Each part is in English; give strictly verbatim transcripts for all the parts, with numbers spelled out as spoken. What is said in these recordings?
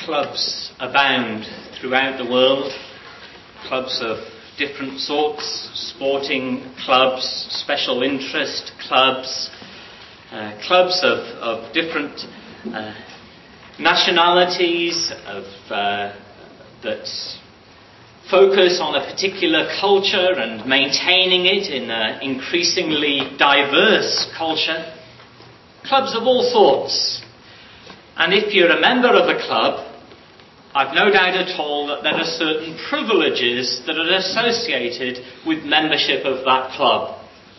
clubs abound throughout the world. Clubs of different sorts, sporting clubs, special interest clubs, uh, clubs of, of different uh, nationalities, of uh, that focus on a particular culture and maintaining it in an increasingly diverse culture. Clubs of all sorts. And if you're a member of a club, I've no doubt at all that there are certain privileges that are associated with membership of that club.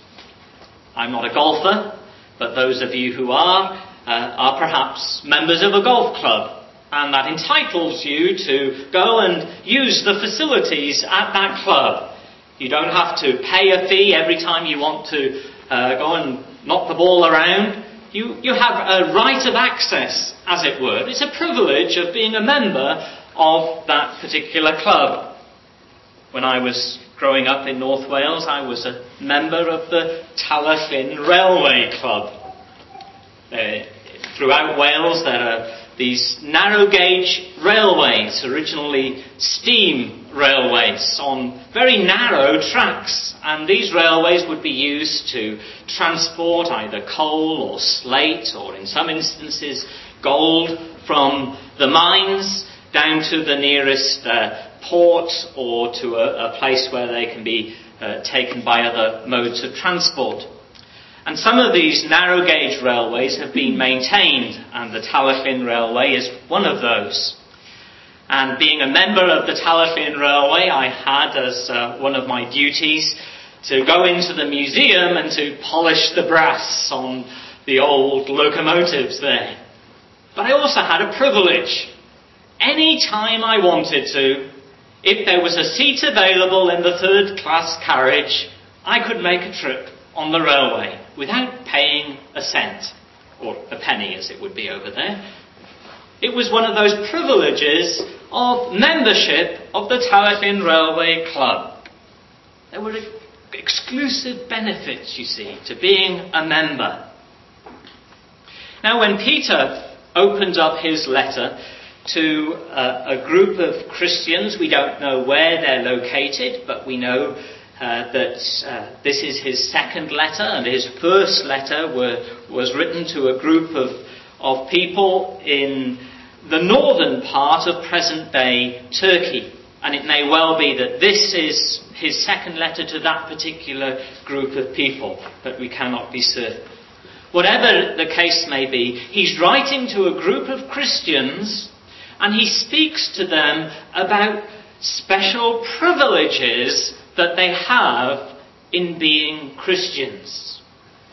I'm not a golfer, but those of you who are, uh, are perhaps members of a golf club. And that entitles you to go and use the facilities at that club. You don't have to pay a fee every time you want to uh, go and knock the ball around. You, you have a right of access, as it were. It's a privilege of being a member of that particular club. When I was growing up in North Wales, I was a member of the Talyllyn Railway Club. Uh, throughout Wales there are these narrow gauge railways, originally steam railways, on very narrow tracks. And these railways would be used to transport either coal or slate, or in some instances gold, from the mines down to the nearest uh, port, or to a, a place where they can be uh, taken by other modes of transport. And some of these narrow gauge railways have been maintained, and the Talyllyn Railway is one of those. And being a member of the Talyllyn Railway, I had as uh, one of my duties to go into the museum and to polish the brass on the old locomotives there. But I also had a privilege. Any time I wanted to, if there was a seat available in the third class carriage, I could make a trip on the railway without paying a cent, or a penny as it would be over there. It was one of those privileges of membership of the Talyllyn Railway Club. There were exclusive benefits, you see, to being a member. Now, when Peter opened up his letter to uh, a group of Christians, we don't know where they're located, but we know uh, that uh, this is his second letter, and his first letter were, was written to a group of, of people in the northern part of present-day Turkey. And it may well be that this is his second letter to that particular group of people, but we cannot be certain. Whatever the case may be, he's writing to a group of Christians, and he speaks to them about special privileges that they have in being Christians.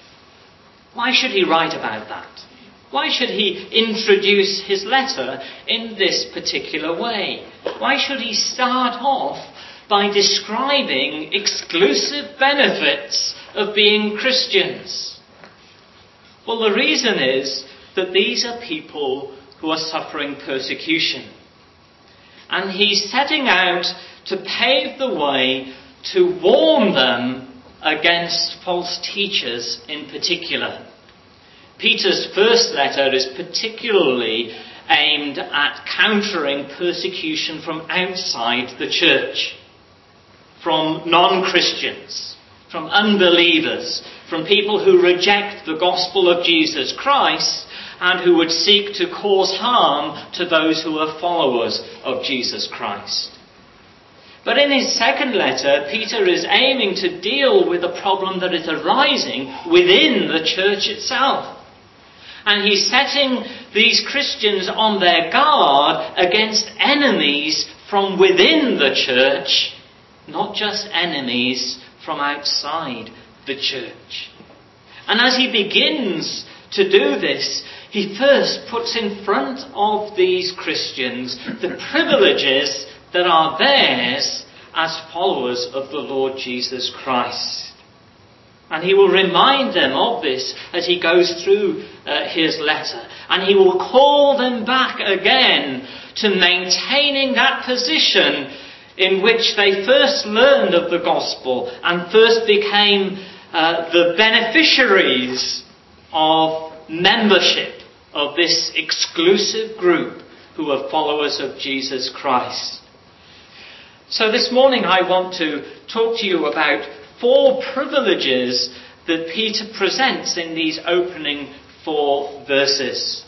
Why should he write about that? Why should he introduce his letter in this particular way? Why should he start off by describing exclusive benefits of being Christians? Well, the reason is that these are people who are suffering persecution. And he's setting out to pave the way to warn them against false teachers in particular. Peter's first letter is particularly aimed at countering persecution from outside the church, from non-Christians, from unbelievers, from people who reject the gospel of Jesus Christ and who would seek to cause harm to those who are followers of Jesus Christ. But in his second letter, Peter is aiming to deal with a problem that is arising within the church itself. And he's setting these Christians on their guard against enemies from within the church, not just enemies from outside the church. And as he begins to do this, he first puts in front of these Christians the privileges that are theirs as followers of the Lord Jesus Christ. And he will remind them of this as he goes through uh, his letter. And he will call them back again to maintaining that position in which they first learned of the gospel and first became uh, the beneficiaries of membership of this exclusive group who are followers of Jesus Christ. So this morning I want to talk to you about four privileges that Peter presents in these opening four verses.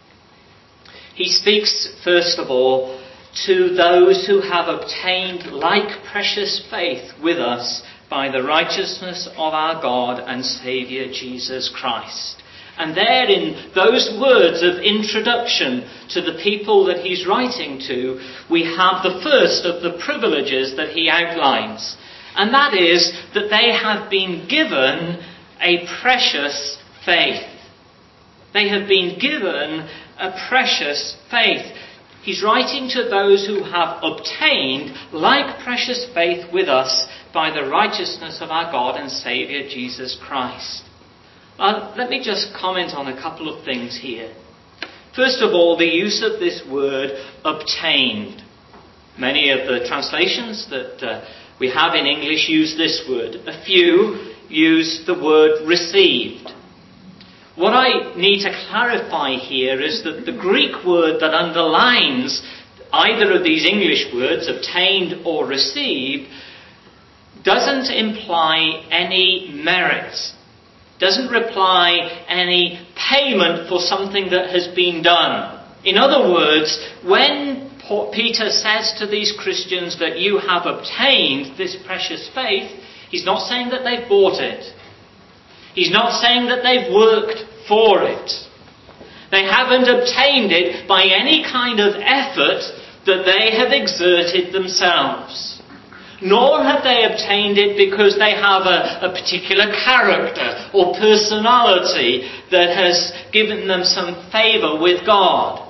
He speaks, first of all, to those who have obtained like precious faith with us by the righteousness of our God and Saviour Jesus Christ. And there in those words of introduction to the people that he's writing to, we have the first of the privileges that he outlines. And that is that they have been given a precious faith. They have been given a precious faith. He's writing to those who have obtained like precious faith with us by the righteousness of our God and Saviour Jesus Christ. Uh, let me just comment on a couple of things here. First of all, the use of this word obtained. Many of the translations that uh, we have in English use this word. A few use the word received. What I need to clarify here is that the Greek word that underlines either of these English words, obtained or received, doesn't imply any merit. Doesn't imply any payment for something that has been done. In other words, when Peter says to these Christians that you have obtained this precious faith, he's not saying that they've bought it. He's not saying that they've worked for it. They haven't obtained it by any kind of effort that they have exerted themselves. Nor have they obtained it because they have a, a particular character or personality that has given them some favour with God.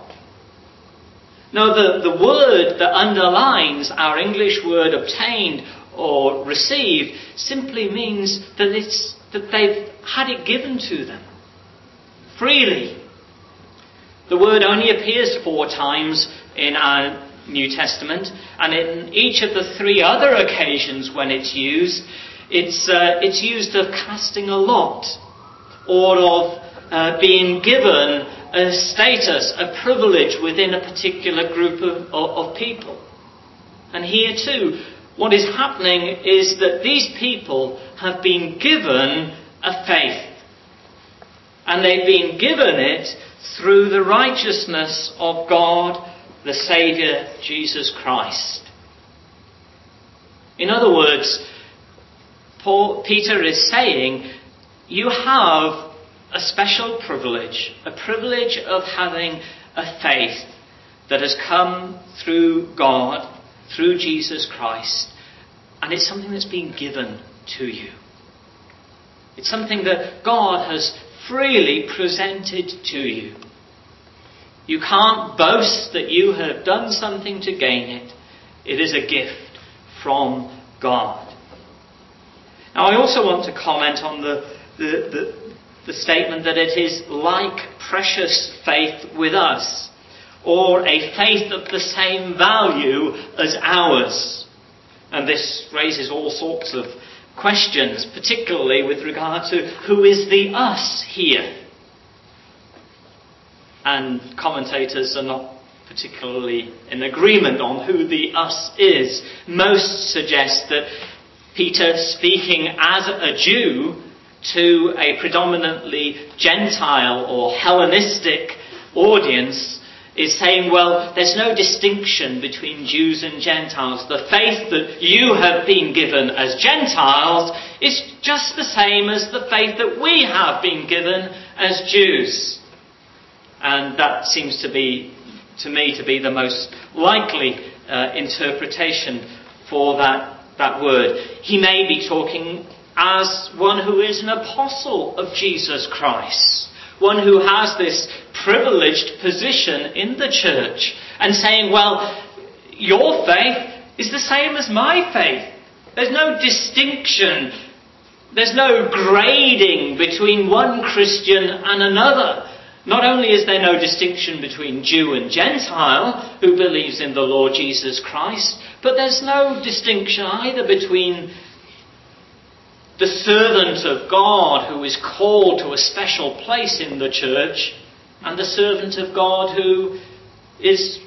No, the, the word that underlines our English word obtained or received simply means that it's that they've had it given to them freely. The word only appears four times in our New Testament, and in each of the three other occasions when it's used, it's uh, it's used of casting a lot, or of uh, being given a status, a privilege within a particular group of, of, of people. And here too, what is happening is that these people have been given a faith, and they've been given it through the righteousness of God, the Saviour, Jesus Christ. In other words, Paul, Peter is saying, you have a special privilege, a privilege of having a faith that has come through God, through Jesus Christ, and it's something that's been given to you. It's something that God has freely presented to you. You can't boast that you have done something to gain it. It is a gift from God. Now I also want to comment on the, the, the, the statement that it is like precious faith with us, or a faith of the same value as ours. And this raises all sorts of questions, particularly with regard to who is the us here. And commentators are not particularly in agreement on who the us is. Most suggest that Peter, speaking as a Jew to a predominantly Gentile or Hellenistic audience, is saying, well, there's no distinction between Jews and Gentiles. The faith that you have been given as Gentiles is just the same as the faith that we have been given as Jews. And that seems to be, to me, to be the most likely uh, interpretation for that, that word. He may be talking as one who is an apostle of Jesus Christ, one who has this privileged position in the church, and saying, well, your faith is the same as my faith. There's no distinction. There's no grading between one Christian and another. Not only is there no distinction between Jew and Gentile who believes in the Lord Jesus Christ, but there's no distinction either between the servant of God who is called to a special place in the church and the servant of God who is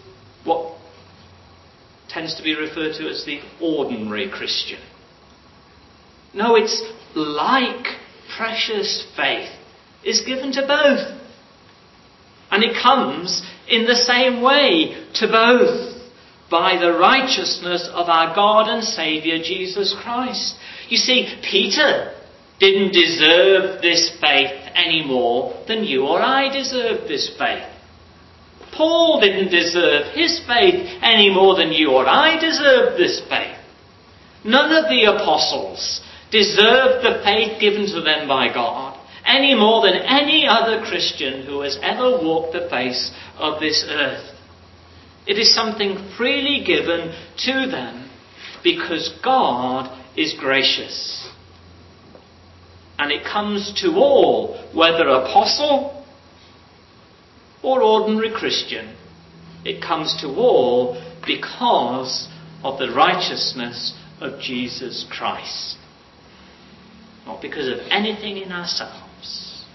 what tends to be referred to as the ordinary Christian. No, it's like precious faith is given to both. And it comes in the same way to both, by the righteousness of our God and Saviour Jesus Christ. You see, Peter didn't deserve this faith any more than you or I deserve this faith. Paul didn't deserve his faith any more than you or I deserve this faith. None of the apostles deserved the faith given to them by God any more than any other Christian who has ever walked the face of this earth. It is something freely given to them because God is gracious. And it comes to all, whether apostle or ordinary Christian. It comes to all because of the righteousness of Jesus Christ. Not because of anything in ourselves.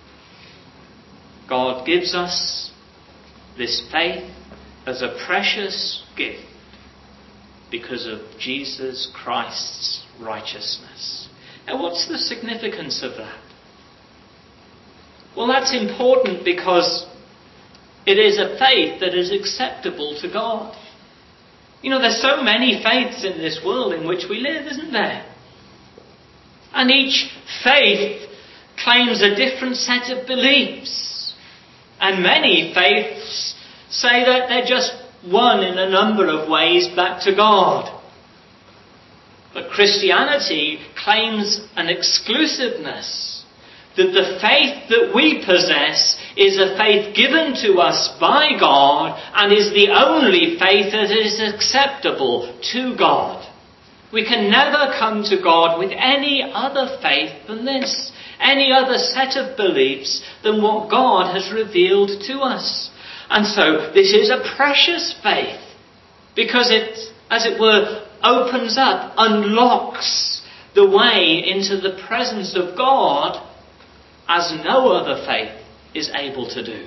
God gives us this faith as a precious gift because of Jesus Christ's righteousness. Now, what's the significance of that? Well, that's important because it is a faith that is acceptable to God. You know, there's so many faiths in this world in which we live, isn't there? And each faith claims a different set of beliefs. And many faiths say that they're just one in a number of ways back to God. But Christianity claims an exclusiveness, that the faith that we possess is a faith given to us by God and is the only faith that is acceptable to God. We can never come to God with any other faith than this, any other set of beliefs than what God has revealed to us. And so this is a precious faith because it, as it were, opens up, unlocks the way into the presence of God as no other faith is able to do.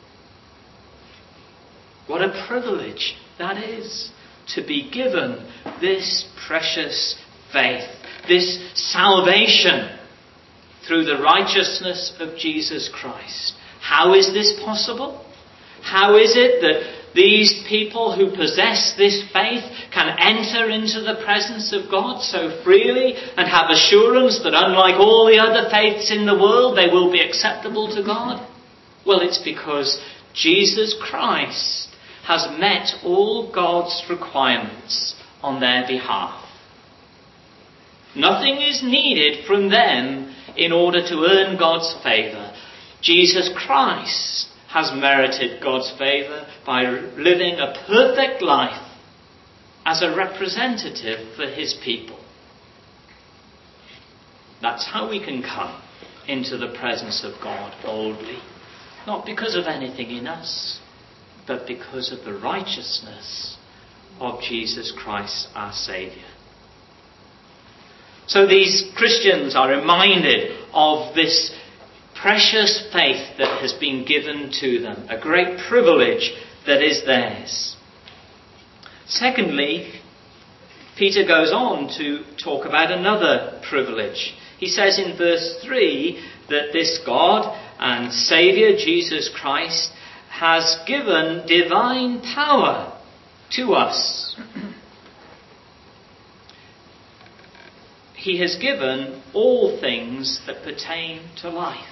What a privilege that is, to be given this precious faith, this salvation through the righteousness of Jesus Christ. How is this possible? How is it that these people who possess this faith can enter into the presence of God so freely and have assurance that unlike all the other faiths in the world, they will be acceptable to God? Well, it's because Jesus Christ has met all God's requirements on their behalf. Nothing is needed from them in order to earn God's favour. Jesus Christ has merited God's favour by living a perfect life as a representative for his people. That's how we can come into the presence of God boldly, not because of anything in us, but because of the righteousness of Jesus Christ our Saviour. So these Christians are reminded of this precious faith that has been given to them, a great privilege that is theirs. Secondly, Peter goes on to talk about another privilege. He says in verse three that this God and Saviour Jesus Christ has given divine power to us. He has given all things that pertain to life.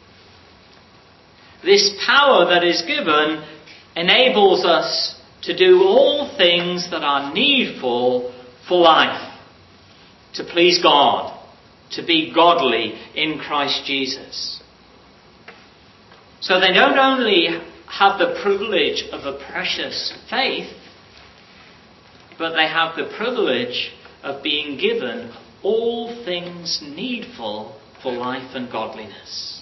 This power that is given enables us to do all things that are needful for life, to please God, to be godly in Christ Jesus. So they don't only have the privilege of a precious faith, but they have the privilege of being given all things needful for life and godliness.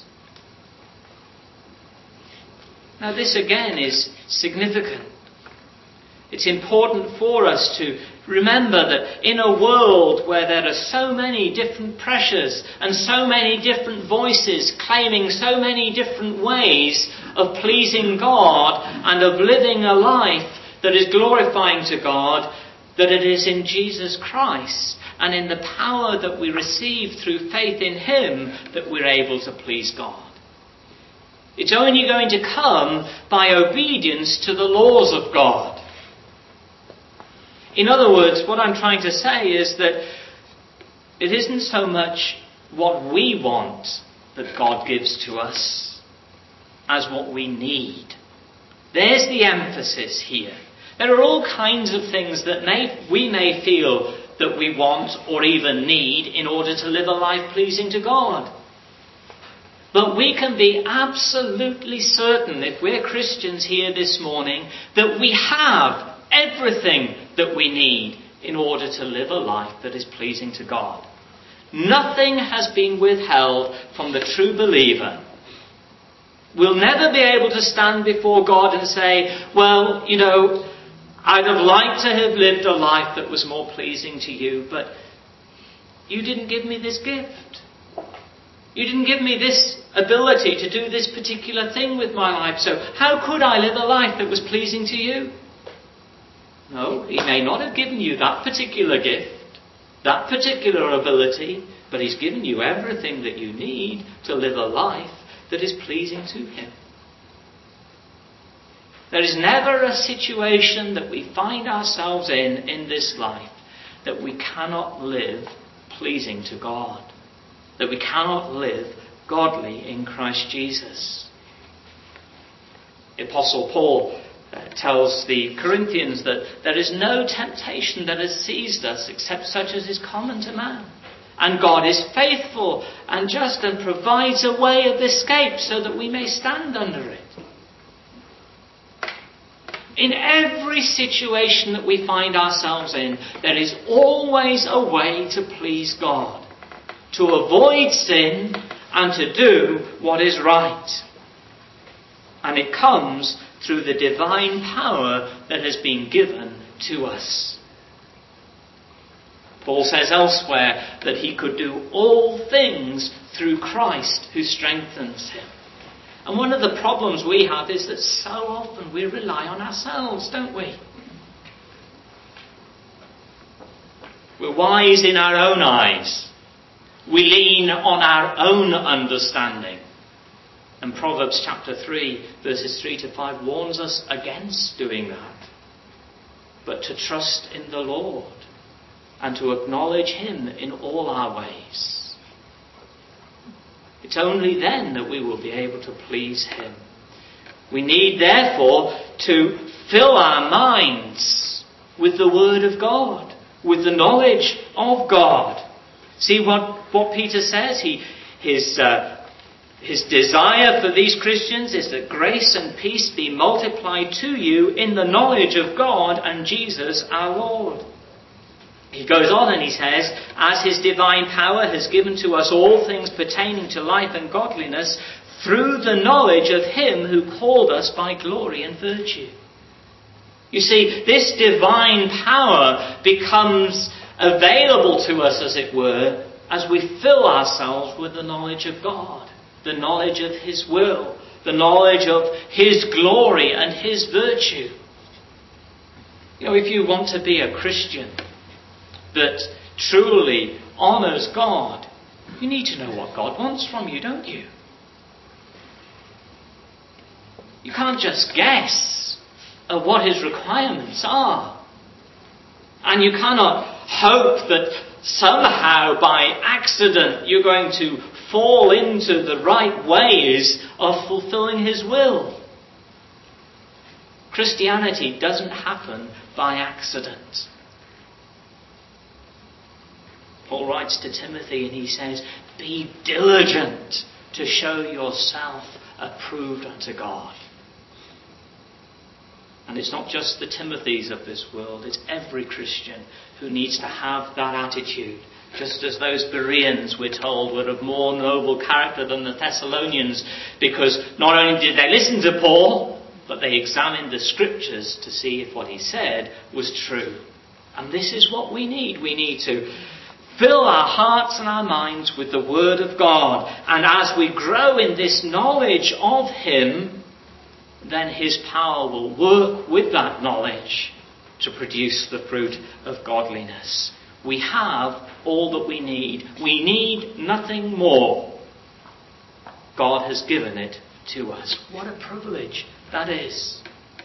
Now this again is significant. It's important for us to remember that in a world where there are so many different pressures and so many different voices claiming so many different ways of pleasing God and of living a life that is glorifying to God, that it is in Jesus Christ and in the power that we receive through faith in him that we're able to please God. It's only going to come by obedience to the laws of God. In other words, what I'm trying to say is that it isn't so much what we want that God gives to us as what we need. There's the emphasis here. There are all kinds of things that may, we may feel that we want or even need in order to live a life pleasing to God. But we can be absolutely certain, if we're Christians here this morning, that we have everything that we need in order to live a life that is pleasing to God. Nothing has been withheld from the true believer. We'll never be able to stand before God and say, well, you know, I'd have liked to have lived a life that was more pleasing to you, but you didn't give me this gift. You didn't give me this ability to do this particular thing with my life, so how could I live a life that was pleasing to you? No, he may not have given you that particular gift, that particular ability, but he's given you everything that you need to live a life that is pleasing to him. There is never a situation that we find ourselves in in this life that we cannot live pleasing to God, that we cannot live godly in Christ Jesus. The Apostle Paul uh, tells the Corinthians that there is no temptation that has seized us except such as is common to man. And God is faithful and just and provides a way of escape so that we may stand under it. In every situation that we find ourselves in, there is always a way to please God, to avoid sin and to do what is right. And it comes through the divine power that has been given to us. Paul says elsewhere that he could do all things through Christ who strengthens him. And one of the problems we have is that so often we rely on ourselves, don't we? We're wise in our own eyes. We lean on our own understanding. And Proverbs chapter three, verses three to five warns us against doing that. But to trust in the Lord and to acknowledge him in all our ways. It's only then that we will be able to please him. We need, therefore, to fill our minds with the Word of God, with the knowledge of God. See what, what Peter says? He, his, uh, his desire for these Christians is that grace and peace be multiplied to you in the knowledge of God and Jesus our Lord. He goes on and he says, as his divine power has given to us all things pertaining to life and godliness, through the knowledge of him who called us by glory and virtue. You see, this divine power becomes available to us, as it were, as we fill ourselves with the knowledge of God, the knowledge of his will, the knowledge of his glory and his virtue. You know, if you want to be a Christian that truly honours God, you need to know what God wants from you, don't you? You can't just guess at what his requirements are. And you cannot hope that somehow by accident you're going to fall into the right ways of fulfilling his will. Christianity doesn't happen by accident. Paul writes to Timothy and he says, be diligent to show yourself approved unto God. And it's not just the Timothys of this world, it's every Christian who needs to have that attitude. Just as those Bereans, we're told, were of more noble character than the Thessalonians, because not only did they listen to Paul, but they examined the scriptures to see if what he said was true. And this is what we need. We need to fill our hearts and our minds with the Word of God. And as we grow in this knowledge of him, then his power will work with that knowledge to produce the fruit of godliness. We have all that we need. We need nothing more. God has given it to us. What a privilege that is.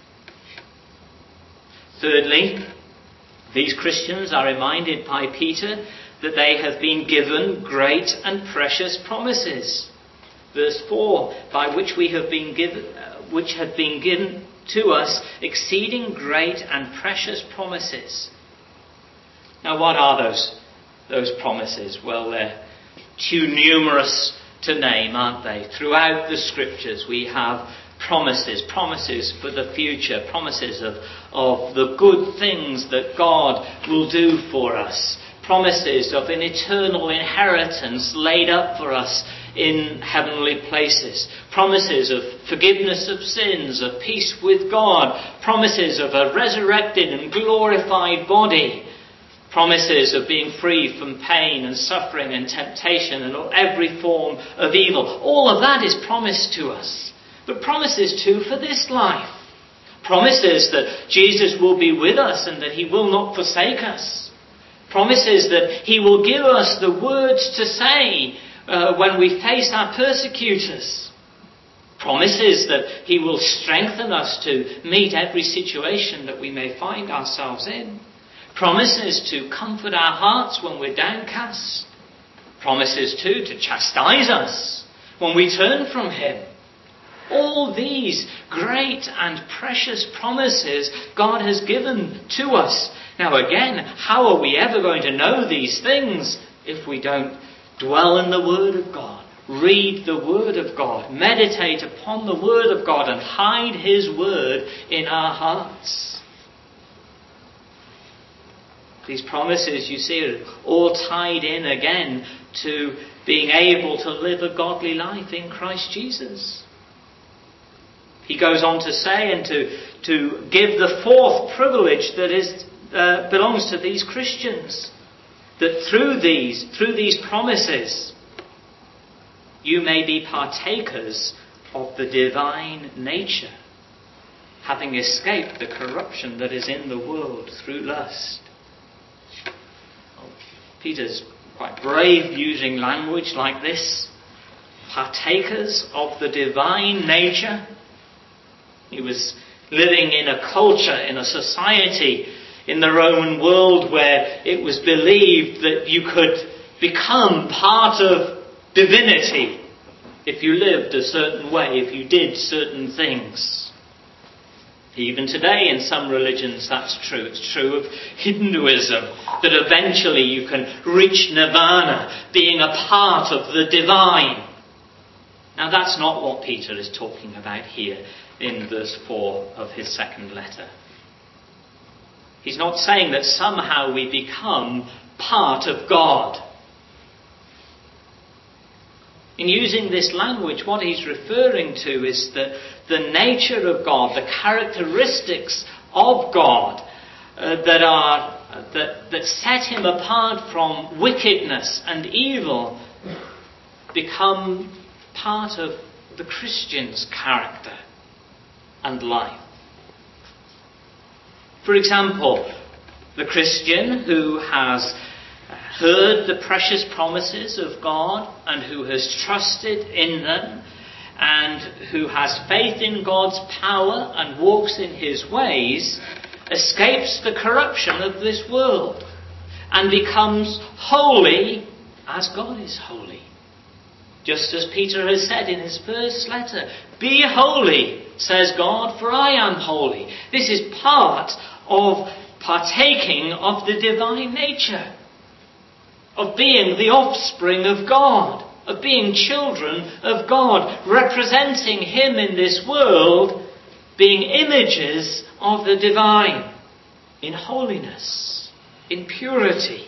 Thirdly, these Christians are reminded by Peter that they have been given great and precious promises. Verse four, by which we have been given, uh, which have been given to us exceeding great and precious promises. Now, what are those those promises? Well, they're too numerous to name, aren't they? Throughout the Scriptures, we have promises, promises for the future, promises of, of the good things that God will do for us, promises of an eternal inheritance laid up for us in heavenly places, promises of forgiveness of sins, of peace with God, promises of a resurrected and glorified body, promises of being free from pain and suffering and temptation and every form of evil. All of that is promised to us. But promises too for this life. Promises that Jesus will be with us and that he will not forsake us. Promises that he will give us the words to say uh, when we face our persecutors. Promises that he will strengthen us to meet every situation that we may find ourselves in. Promises to comfort our hearts when we're downcast. Promises too to chastise us when we turn from him. All these great and precious promises God has given to us. Now again, how are we ever going to know these things if we don't dwell in the Word of God, read the Word of God, meditate upon the Word of God and hide his Word in our hearts? These promises, you see, are all tied in again to being able to live a godly life in Christ Jesus. He goes on to say and to, to give the fourth privilege that is uh, belongs to these Christians. That through these, through these promises, you may be partakers of the divine nature, having escaped the corruption that is in the world through lust. Peter's quite brave using language like this. Partakers of the divine nature. He was living in a culture, in a society, in the Roman world where it was believed that you could become part of divinity if you lived a certain way, if you did certain things. Even today in some religions that's true. It's true of Hinduism, that eventually you can reach nirvana, being a part of the divine. Now that's not what Peter is talking about here in verse four of his second letter. He's not saying that somehow we become part of God. In using this language, what he's referring to is that the nature of God, the characteristics of God uh, that are uh, that, that set him apart from wickedness and evil become part of the Christian's character and life. For example, the Christian who has heard the precious promises of God and who has trusted in them and who has faith in God's power and walks in his ways, escapes the corruption of this world and becomes holy as God is holy. Just as Peter has said in his first letter, "Be holy, says God, for I am holy." This is part of partaking of the divine nature, of being the offspring of God, of being children of God, representing him in this world, being images of the divine, in holiness, in purity.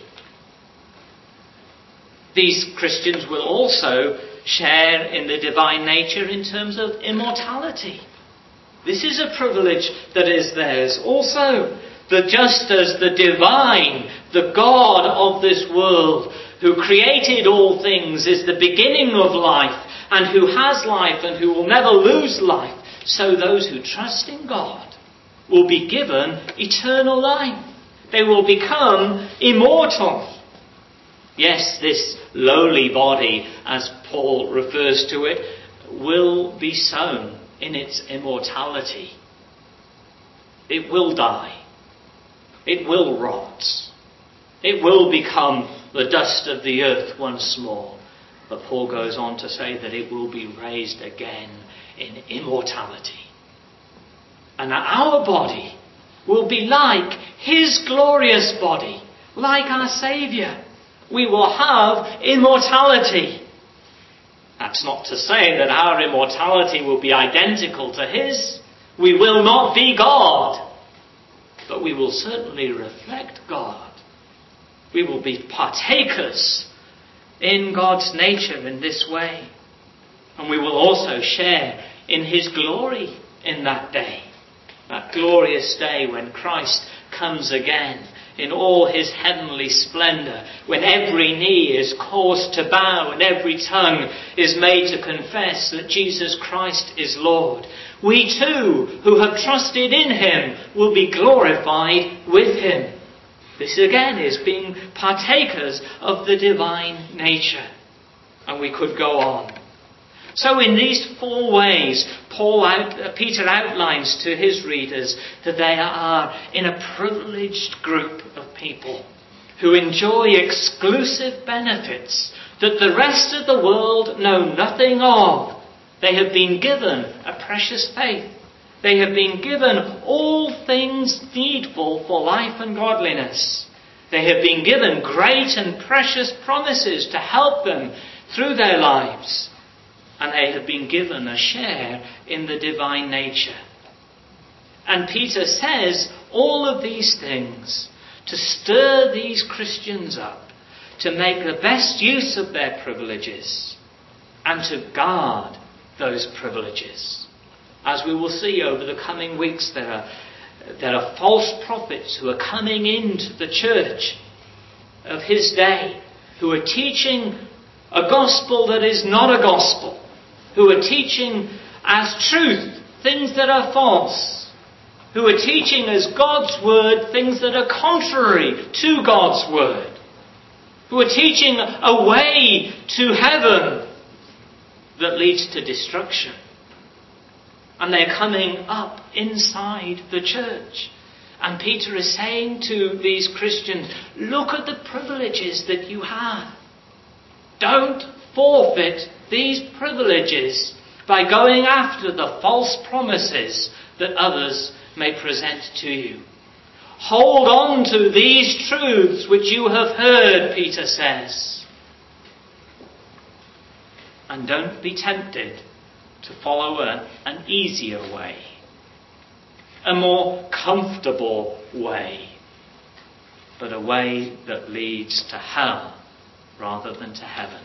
These Christians will also share in the divine nature in terms of immortality. This is a privilege that is theirs also. That just as the divine, the God of this world, who created all things, is the beginning of life, and who has life and who will never lose life, so those who trust in God will be given eternal life. They will become immortal. Yes, this lowly body, as Paul refers to it, will be sown in its immortality. It will die. It will rot. It will become the dust of the earth once more. But Paul goes on to say that it will be raised again in immortality. And our body will be like his glorious body, like our Saviour. We will have immortality. That's not to say that our immortality will be identical to his. We will not be God. But we will certainly reflect God. We will be partakers in God's nature in this way. And we will also share in his glory in that day. That glorious day when Christ comes again in all his heavenly splendour, when every knee is caused to bow and every tongue is made to confess that Jesus Christ is Lord. We too, who have trusted in him, will be glorified with him. This again is being partakers of the divine nature. And we could go on. So in these four ways, Paul out, uh, Peter outlines to his readers that they are in a privileged group of people who enjoy exclusive benefits that the rest of the world know nothing of. They have been given a precious faith. They have been given all things needful for life and godliness. They have been given great and precious promises to help them through their lives. And they have been given a share in the divine nature. And Peter says all of these things to stir these Christians up, to make the best use of their privileges, and to guard those privileges. As we will see over the coming weeks, there are, there are false prophets who are coming into the church of his day, who are teaching a gospel that is not a gospel, who are teaching as truth things that are false, who are teaching as God's word things that are contrary to God's word, who are teaching a way to heaven that leads to destruction. And they're coming up inside the church. And Peter is saying to these Christians, look at the privileges that you have. Don't forfeit these privileges by going after the false promises that others may present to you. Hold on to these truths which you have heard, Peter says. And don't be tempted to follow a, an easier way, a more comfortable way, but a way that leads to hell rather than to heaven.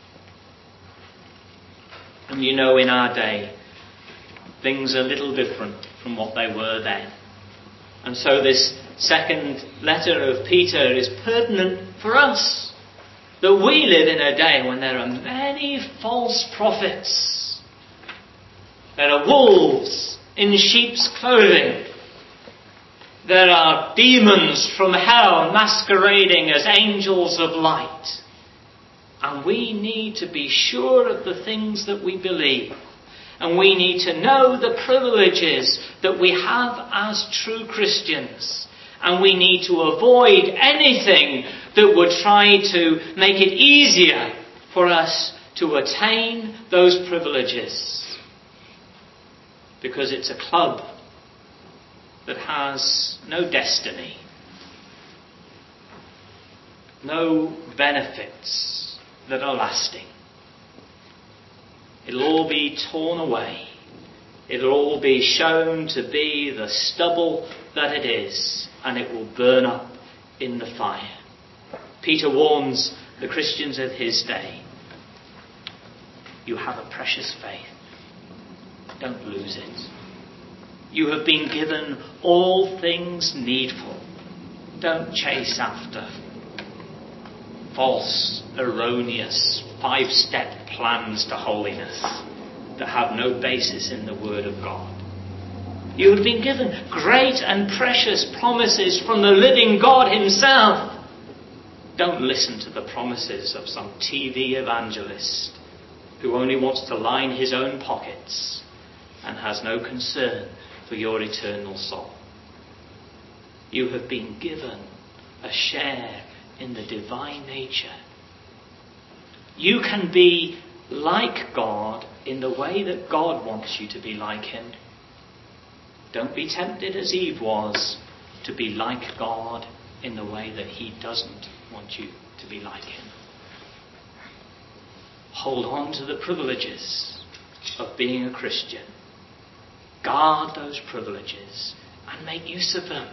And you know, in our day, things are a little different from what they were then. And so this second letter of Peter is pertinent for us. That we live in a day when there are many false prophets. There are wolves in sheep's clothing. There are demons from hell masquerading as angels of light. And we need to be sure of the things that we believe. And we need to know the privileges that we have as true Christians. And we need to avoid anything that would try to make it easier for us to attain those privileges. Because it's a club that has no destiny, no benefits that are lasting. It'll all be torn away. It'll all be shown to be the stubble that it is, and it will burn up in the fire. Peter warns the Christians of his day. You have a precious faith. Don't lose it. You have been given all things needful. Don't chase after false, erroneous, five-step plans to holiness. that have no basis in the Word of God. You have been given great and precious promises from the living God himself. Don't listen to the promises of some T V evangelist who only wants to line his own pockets and has no concern for your eternal soul. You have been given a share in the divine nature. You can be like God in the way that God wants you to be like him. Don't be tempted as Eve was to be like God in the way that he doesn't want you to be like him. Hold on to the privileges of being a Christian. Guard those privileges and make use of them.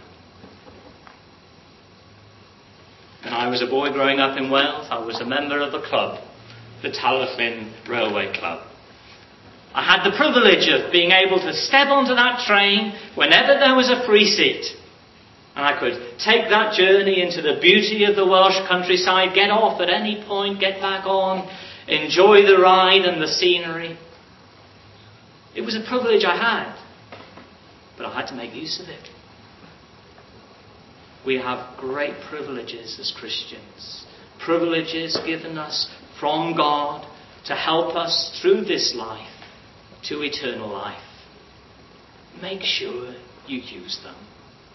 When I was a boy growing up in Wales, I was a member of a club, the Talyllyn Railway Club. I had the privilege of being able to step onto that train whenever there was a free seat. And I could take that journey into the beauty of the Welsh countryside, get off at any point, get back on, enjoy the ride and the scenery. It was a privilege I had, but I had to make use of it. We have great privileges as Christians. Privileges given us from God to help us through this life to eternal life. Make sure you use them.